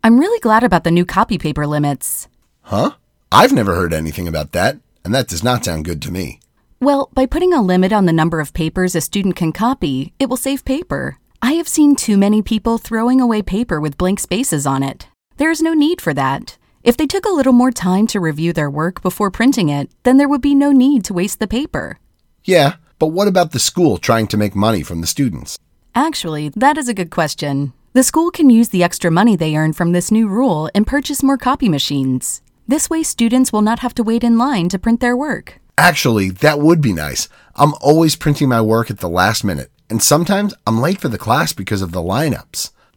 I'm really glad about the new copy paper limits. Huh? I've never heard anything about that, and that does not sound good to me. Well, by putting a limit on the number of papers a student can copy, it will save paper. I have seen too many people throwing away paper with blank spaces on it. There is no need for that. If they took a little more time to review their work before printing it, then there would be no need to waste the paper. Yeah, but what about the school trying to make money from the students? Actually, that is a good question. The school can use the extra money they earn from this new rule and purchase more copy machines. This way, students will not have to wait in line to print their work. Actually, that would be nice. I'm always printing my work at the last minute, and sometimes I'm late for the class because of the lineups.